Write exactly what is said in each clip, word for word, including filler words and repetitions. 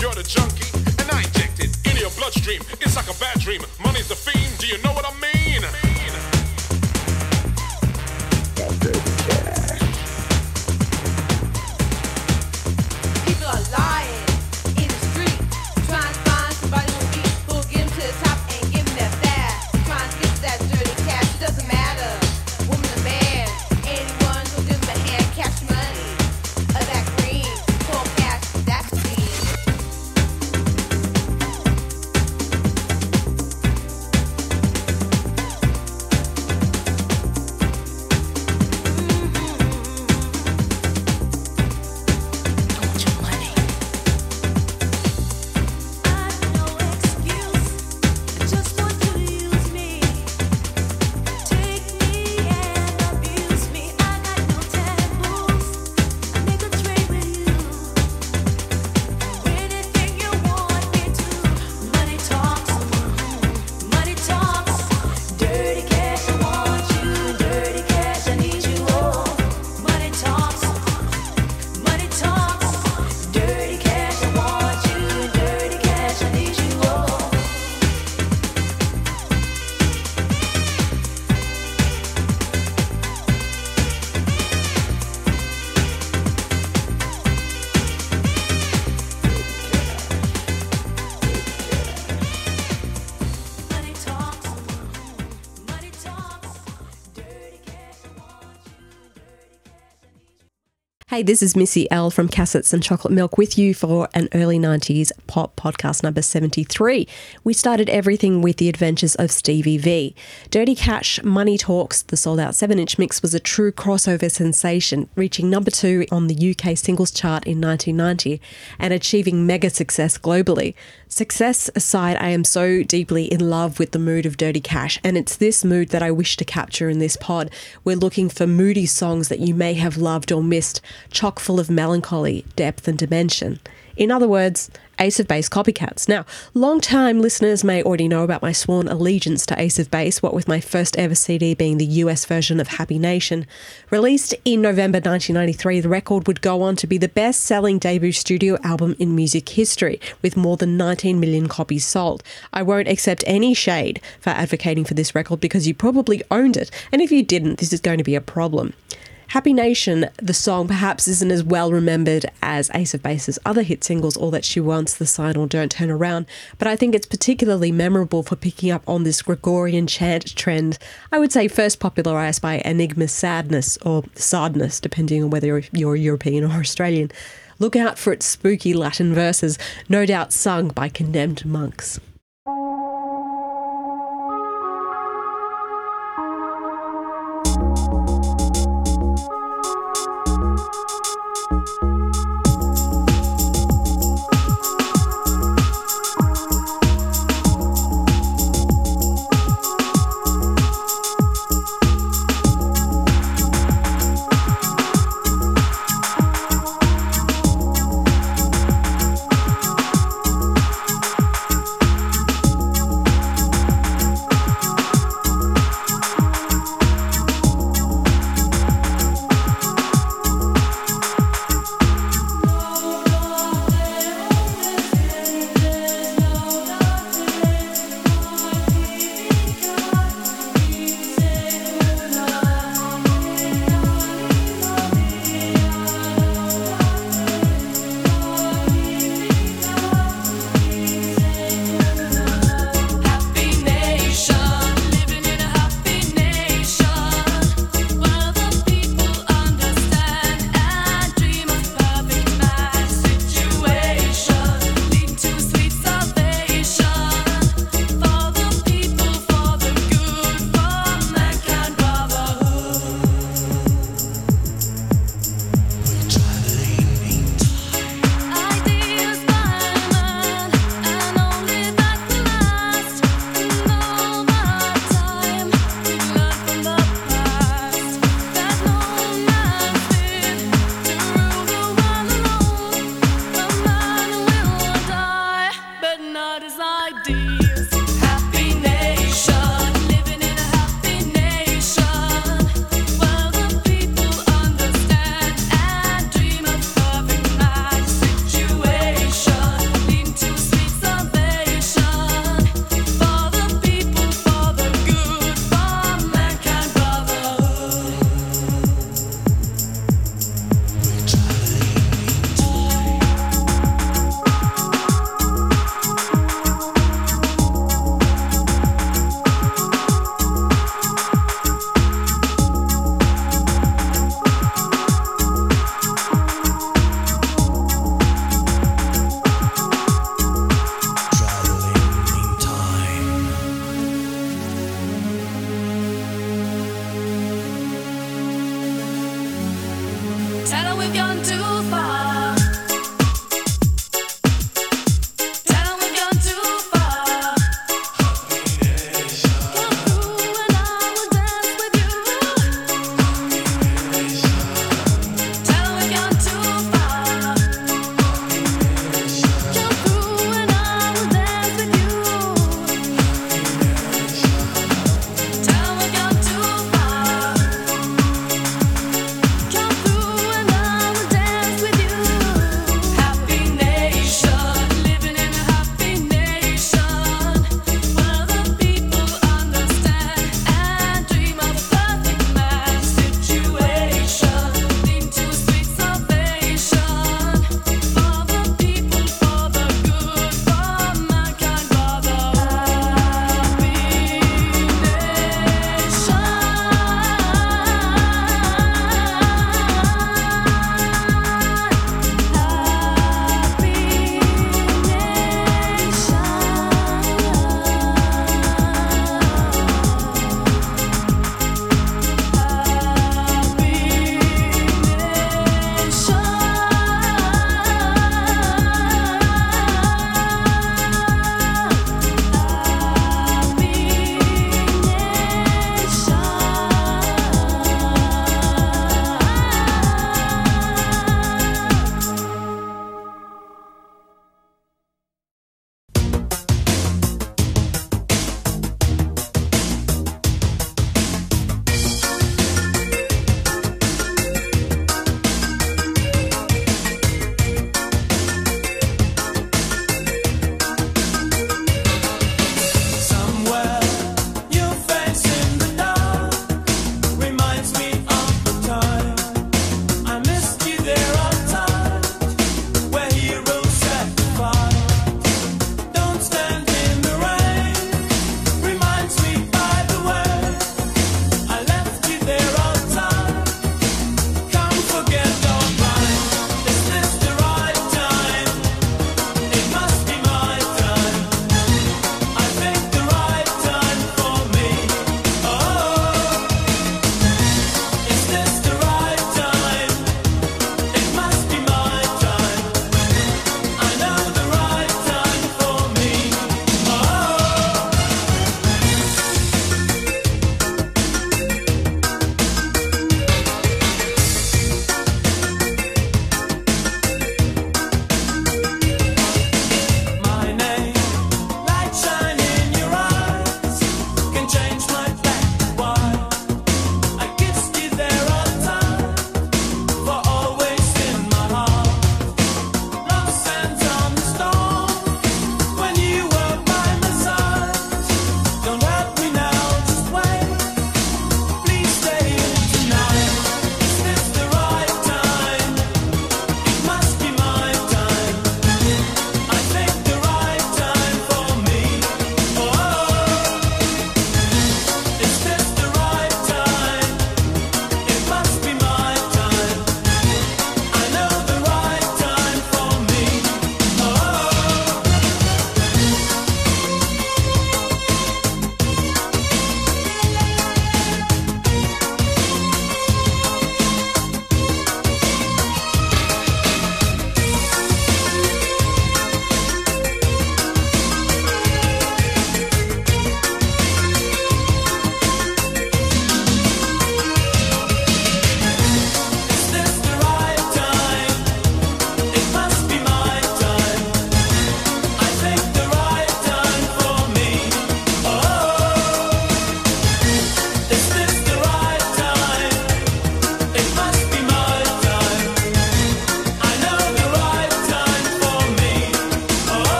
you're the junkie, and I inject it into your bloodstream. It's like a bad dream. Money's the fiend. Do you know what I mean? People are lying in the street, trying to find somebody who'll be who'll get 'em to the top and give 'em that fast. Trying to get to that dirty cash. It doesn't matter, woman or man. Anyone who'll give 'em a hand, cash money, or that green, cold cash, that's green. Hey, this is Missy L from Cassettes and Chocolate Milk with you for an early nineties pop podcast number seventy-three. We started everything with the adventures of Stevie V. Dirty Cash, Money Talks, the sold-out seven-inch mix was a true crossover sensation, reaching number two on the U K singles chart in nineteen ninety and achieving mega success globally. Success aside, I am so deeply in love with the mood of Dirty Cash, and it's this mood that I wish to capture in this pod. We're looking for moody songs that you may have loved or missed, chock full of melancholy, depth and dimension. In other words, Ace of Base copycats. Now, long-time listeners may already know about my sworn allegiance to Ace of Base, what with my first ever C D being the U S version of Happy Nation. Released in November nineteen ninety-three, the record would go on to be the best-selling debut studio album in music history, with more than nineteen million copies sold. I won't accept any shade for advocating for this record because you probably owned it, and if you didn't, this is going to be a problem. Happy Nation, the song, perhaps isn't as well remembered as Ace of Base's other hit singles, All That She Wants, The Sign or Don't Turn Around, but I think it's particularly memorable for picking up on this Gregorian chant trend, I would say first popularised by Enigma Sadness, or Sadness, depending on whether you're European or Australian. Look out for its spooky Latin verses, no doubt sung by condemned monks.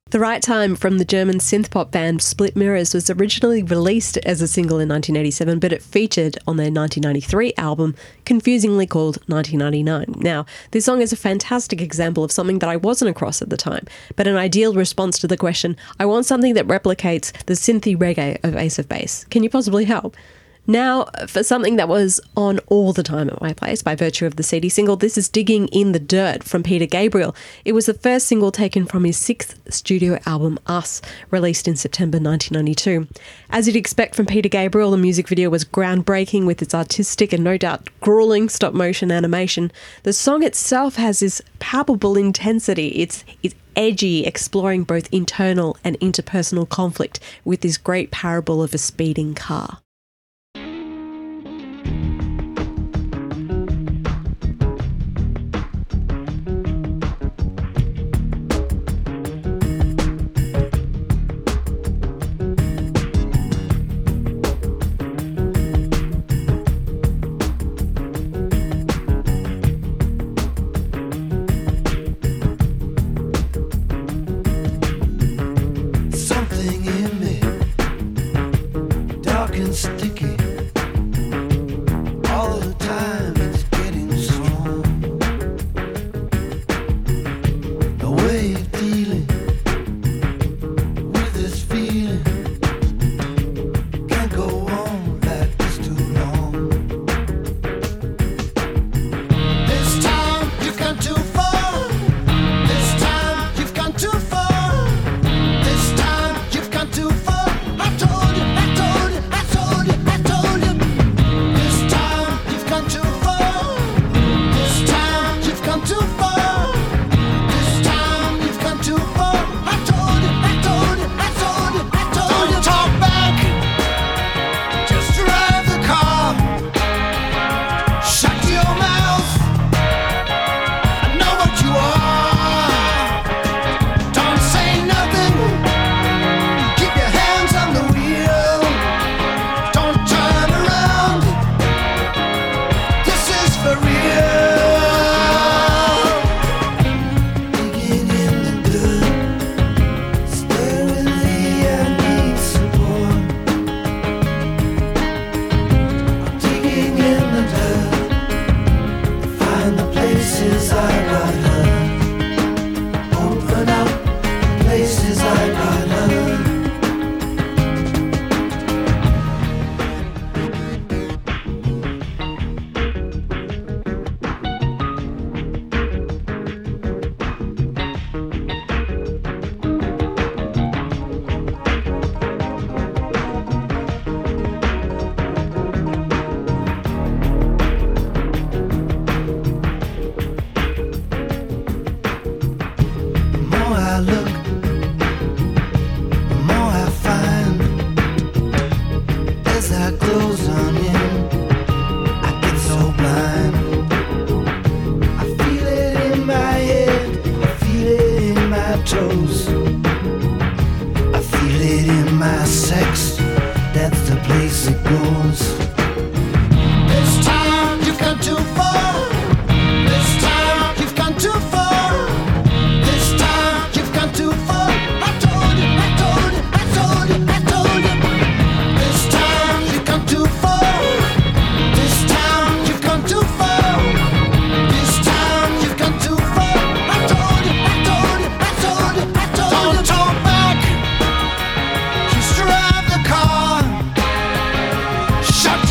The Right Time from the German synth-pop band Split Mirrors was originally released as a single in nineteen eighty-seven, but it featured on their nineteen ninety-three album, confusingly called nineteen ninety-nine. Now, this song is a fantastic example of something that I wasn't across at the time, but an ideal response to the question, I want something that replicates the synthy reggae of Ace of Base. Can you possibly help? Now, for something that was on all the time at my place by virtue of the C D single, this is Digging in the Dirt from Peter Gabriel. It was the first single taken from his sixth studio album, Us, released in September nineteen ninety-two. As you'd expect from Peter Gabriel, the music video was groundbreaking with its artistic and no doubt grueling stop-motion animation. The song itself has this palpable intensity. It's, it's edgy, exploring both internal and interpersonal conflict with this great parable of a speeding car. Sticky all the time, it's getting strong. The way of dealing with this feeling can't go on like this too long. This time you've gone too far. This time you've gone too far. This time you've gone too far. I told you, I told you. Shut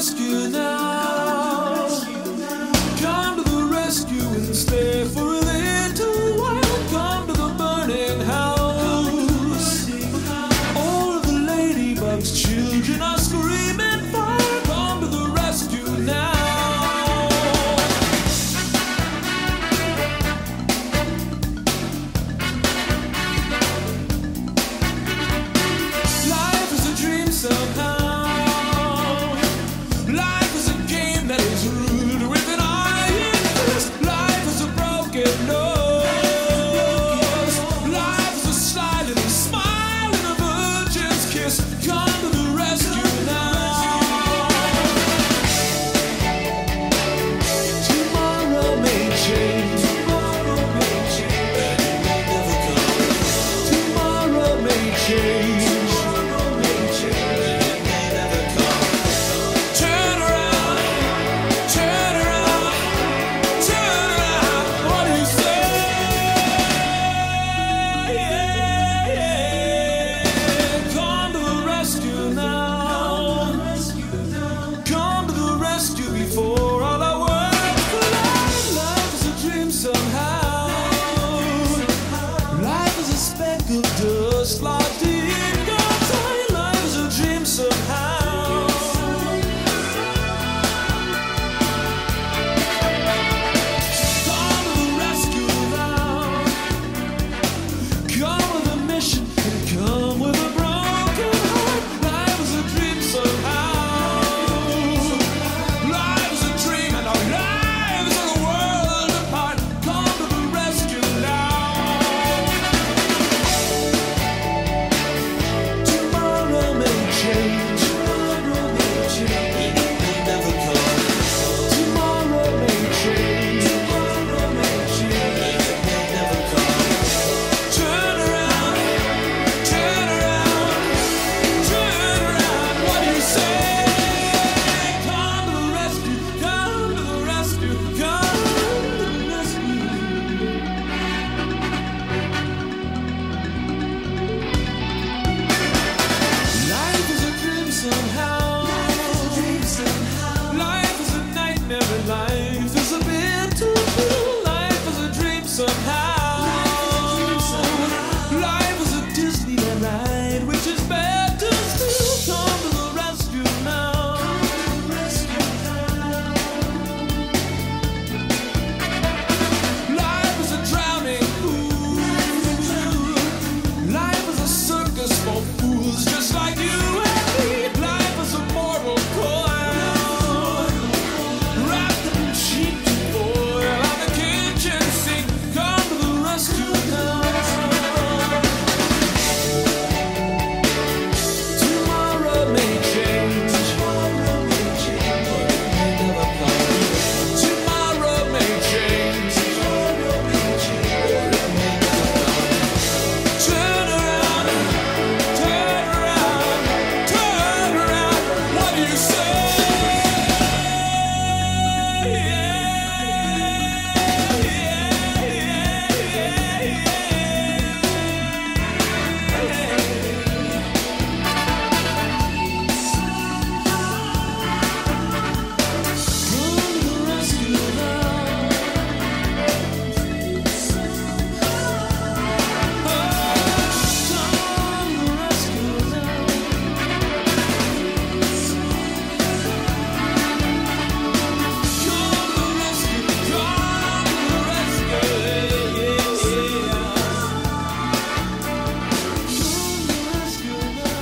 rescue now. Come to the rescue and stay for a little while. Come to the burning house. All of the ladybugs' children are screaming fire. Come to the rescue now. Life is a dream somehow. Life is a game that is ruled with an iron fist. Life is a broken nose. Life is a silent smile and a virgin's kiss. Come to the rescue now. Tomorrow may change. Tomorrow may change. And it may never come. Tomorrow may change. Tomorrow may change. And it may never come. Turn around, turn around, turn around. What do you say? Yeah, yeah. Come to the rescue now. Come to the rescue before all our words collide. Life is a dream somehow. Life is a speck of dust lodged in God's eye. Life is a dream somehow. Come to the rescue now. Come with a mission and come with a broken heart. Life is a dream somehow. Life is a dream and our lives are a world apart. Come to the rescue now. Tomorrow may change. Tomorrow may change. And it may never come. Tomorrow may change. Tomorrow may change. And it may never come. Turn around, turn around, turn around. What do you say? Come to the rescue, come to the rescue, come to the rescue. Life is a dream somehow. Life is a nightmare and life is a bit too real. Life is a dream somehow. Life is a Disneyland ride which is bad to steal. Come to the rescue now. Life is a drowning pool. Life is a circus for fools just like you and me. Life is a mortal coil wrapped in cheap foil on the kitchen sink. Come to the rescue now. Tomorrow may change. Tomorrow may change. But it may never come. Tomorrow may change. Tomorrow may change. Or it may never come. Turn around, turn around, turn around. What do you say? Yeah, yeah, Come to the rescue now. Come to the rescue now. Come to the rescue, come to the rescue, yeah, yeah. Come to the rescue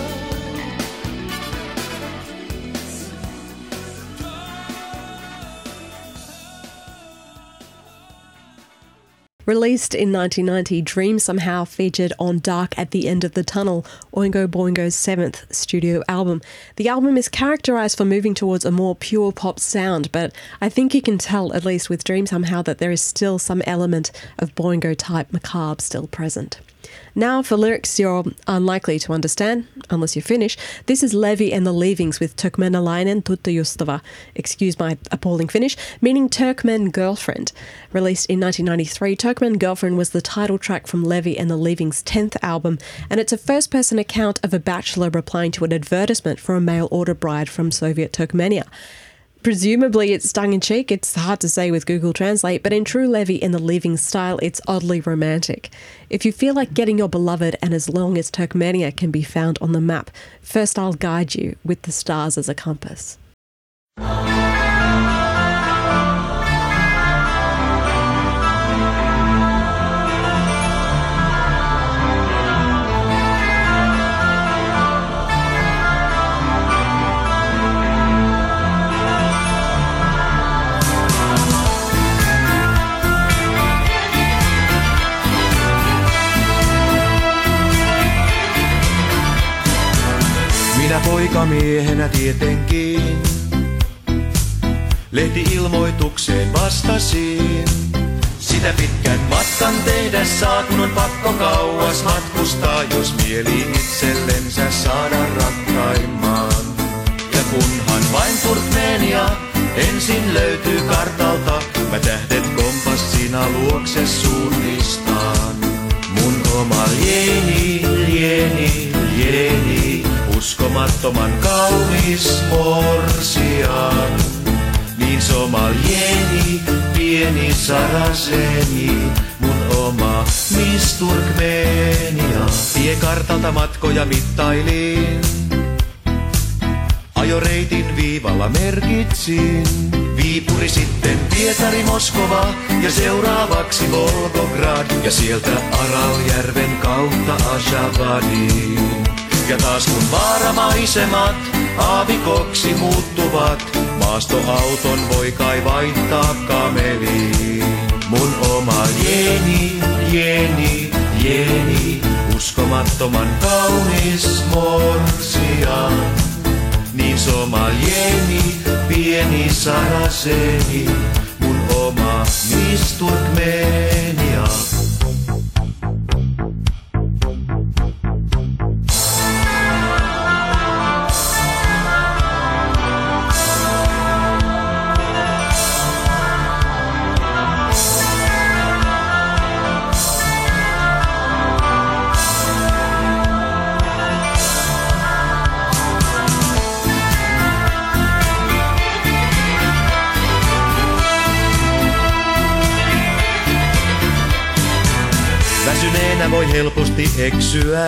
Released in nineteen ninety, Dream Somehow featured on Dark at the End of the Tunnel, Oingo Boingo's seventh studio album. The album is characterised for moving towards a more pure pop sound, but I think you can tell, at least with Dream Somehow, that there is still some element of Boingo-type macabre still present. Now for lyrics you're unlikely to understand, unless you're Finnish. This is Levi and the Leavings with Turkmenalainen tyttöystävä, excuse my appalling Finnish, meaning Turkmen girlfriend. Released in nineteen ninety-three, Turkmen Girlfriend was the title track from Levi and the Leavings' tenth album, and it's a first-person account of a bachelor replying to an advertisement for a mail-order bride from Soviet Turkmenia. Presumably it's tongue-in-cheek, it's hard to say with Google Translate, but in true Levi and the Leavings style, it's oddly romantic. If you feel like getting your beloved and as long as Turkmenia can be found on the map, first I'll guide you with the stars as a compass. Minä poikamiehenä tietenkin lehti-ilmoitukseen vastasin. Sitä pitkän matkan tehdessä, kun on pakko kauas matkustaa, jos mieli itsellensä saada rakkaimman. Ja kunhan vain Turkmenia ensin löytyy kartalta, mä tähdet kompassina luokse suunnistaan. Mun oma lieni, lieni, lieni, uskomattoman kaunis morsian. Niin somalieni, pieni saraseni, mun oma Miss Turkmenia. Tiekartalta matkoja mittailin, ajoreitin viivalla merkitsin. Viipuri sitten Pietari, Moskova ja seuraavaksi Volgograd ja sieltä Araljärven kautta Ashabadiin. Ja taas kun vaaramaisemat aavikoksi muuttuvat, maastoauton voi kai vaihtaa kameliin. Mun oma Jeni, Jeni, Jeni, uskomattoman kaunis morsian. Niin somalieni, pieni saraseni, mun oma Miss Turkmenia. Väsyneenä voi helposti eksyä,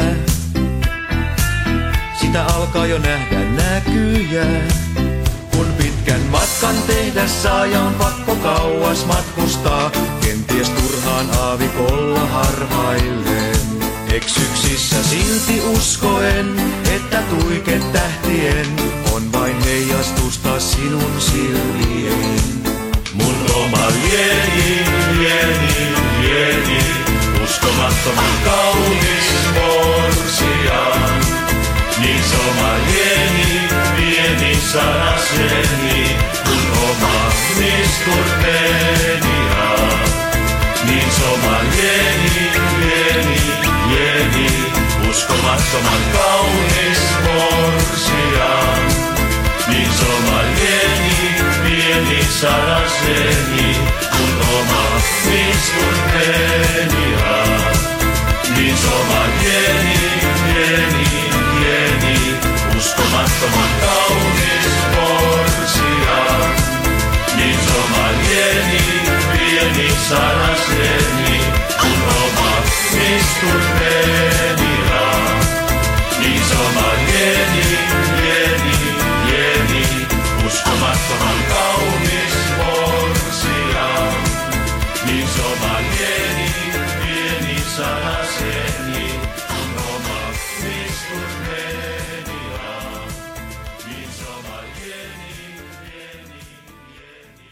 sitä alkaa jo nähdä näkyjä. Kun pitkän matkan tehdessä ja on pakko kauas matkustaa, kenties turhaan aavikolla harhaillen. Eksyksissä silti uskoen, että tuike tähtien on vain heijastusta sinun silmien. Mun oma lieni, lieni, lieni, uskomattoman kaunis morsian. Niin somalieni, pieni saraseni, mun oma Miss Turkmenia. Niin somalieni, lieni, lieni, uskomattoman kaunis morsian. Niin somalieni, pieni saraseni, mun oma Miss Turkmenia. Niin somalieni, lieni, lieni, uskomattoman kaunis morsian. Niin somalieni, pieni saraseni, mun oma Miss Turkmenia. Niin somalieni, lieni, lieni, uskomattoman kaunis morsian. Niin somalieni, pieni saraseni, mun oma Miss Turkmenia. Niin somalieni, lieni, lieni,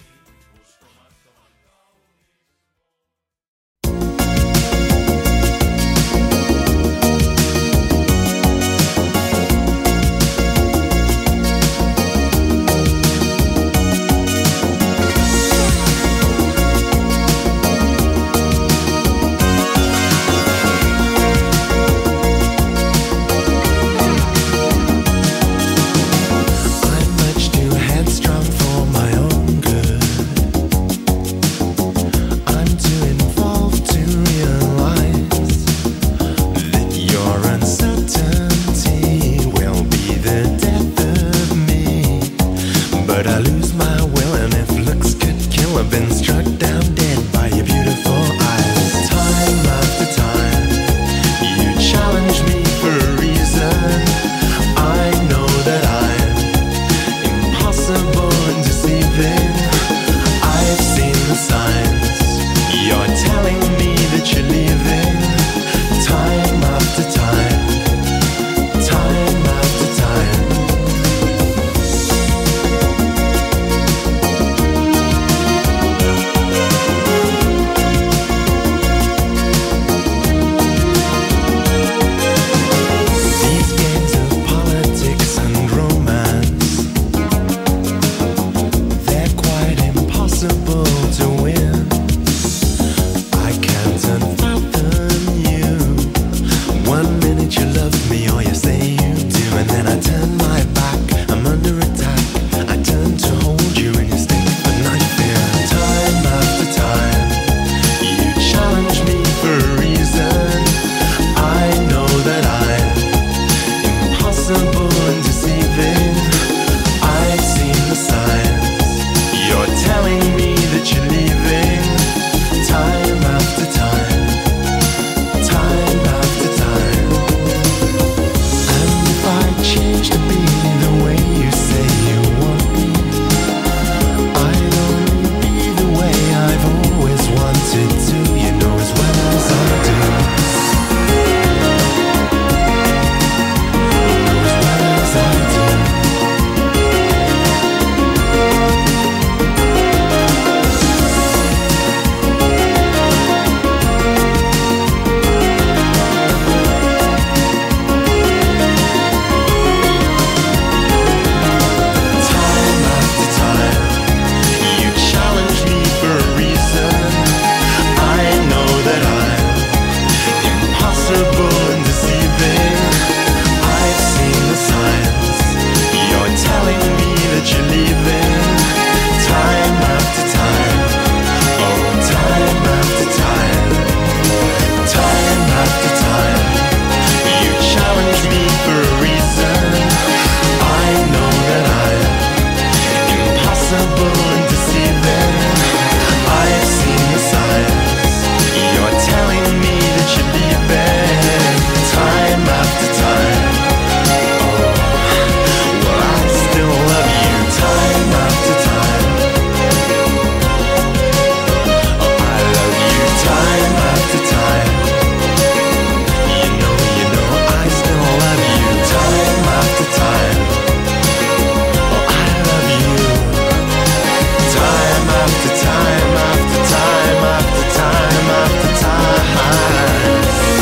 uskomattoman kaunis. struck down dead by your beautiful eyes. Time after time, you challenge me for a reason. I know that I'm impossible and deceiving. I've seen the signs. You're telling me that you're leaving. Time after time, time after time. These games of politics and romance, they're quite impossible to win. I can't unfathom you. One minute you love me or you say you do, and then I turn my back, I'm under attack. I turn to hold you and you stay, but I fear. Time after time, you challenge me for a reason. I know that I'm impossible and deceiving. I've seen the signs. You're telling me that you're leaving. Time after time, time after time. And if I change to be the way you say you want me, I'd only be the way I've always wanted to, you know as well as I do. You know as well as I do. Time after time, you challenge me for a reason. I know that I'm impossible and deceiving. I've seen the signs. You're telling me that you're leaving. Time after time, oh, time after time, time after time, you challenge me for a reason. I know that I'm impossible and deceiving. I've seen the signs. You're telling me that you're leaving. Time after time. Oh, well, I still love you. Time after time. Oh, I love you. Time after time. You know, you know, I still love you. Time after time. Oh, I love you. Time after time after time after time after time.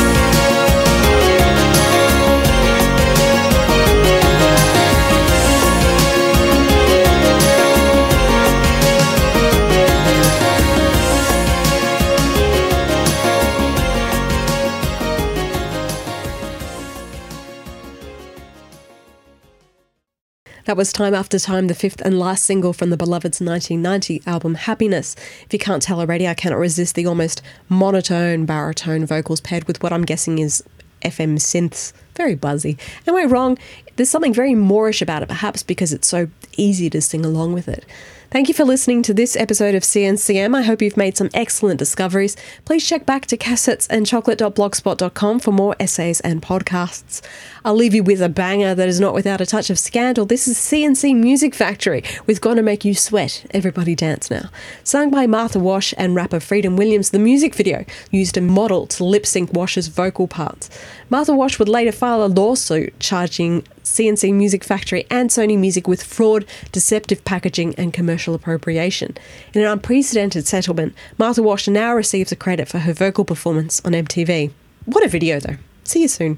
That was Time After Time, the fifth and last single from the Beloved's nineteen ninety album Happiness. If you can't tell already, I cannot resist the almost monotone baritone vocals paired with what I'm guessing is F M synths. Very buzzy. Am I wrong? There's something very Moorish about it, perhaps because it's so easy to sing along with it. Thank you for listening to this episode of C N C M. I hope you've made some excellent discoveries. Please check back to cassettes and chocolate dot blogspot dot com for more essays and podcasts. I'll leave you with a banger that is not without a touch of scandal. This is C N C Music Factory with Gonna Make You Sweat. Everybody dance now. Sung by Martha Wash and rapper Freedom Williams, the music video used a model to lip-sync Wash's vocal parts. Martha Wash would later file a lawsuit charging C N C Music Factory and Sony Music with fraud, deceptive packaging and commercial appropriation. In an unprecedented settlement, Martha Wash now receives a credit for her vocal performance on M T V. What a video though. See you soon.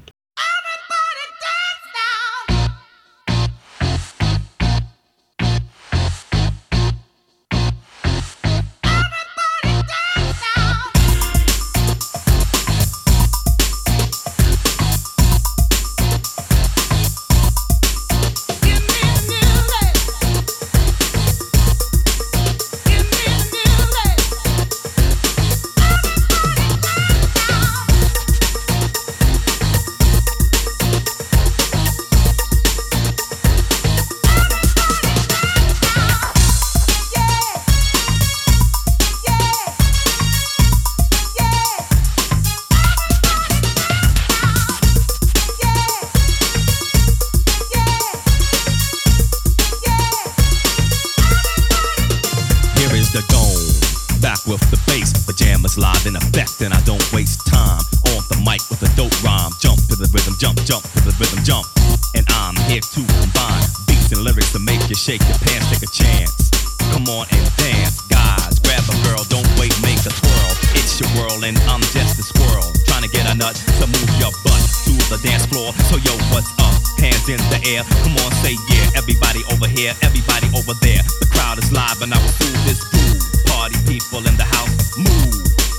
the dome. Back with the bass, pajamas live in effect, and I don't waste time on the mic with a dope rhyme. Jump to the rhythm, jump, jump to the rhythm, jump. And I'm here to combine beats and lyrics to make you shake your pants, take a chance. Come on and dance, guys, grab a girl, don't wait, make a twirl. It's your world and I'm just a squirrel, trying to get a nut to move your butt to the dance floor. So yo, what's up? Hands in the air, come on, say yeah. Everybody over here, everybody over there. The crowd is live and I will do this groove. Party people in the house, move.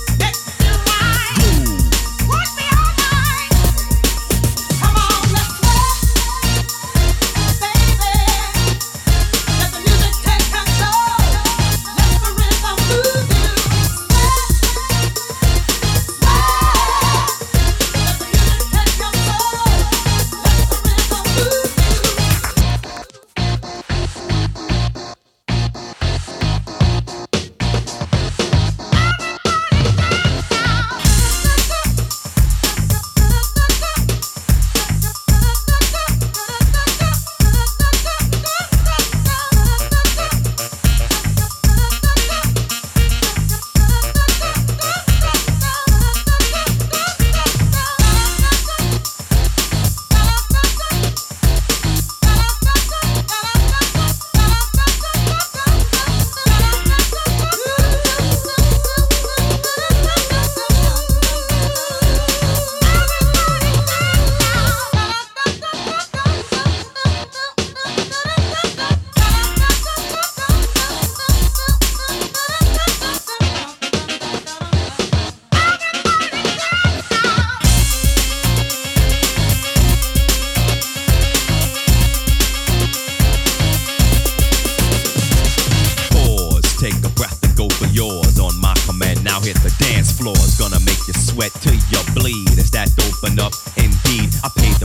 Groove.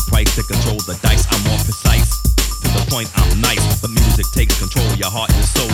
Your heart and soul,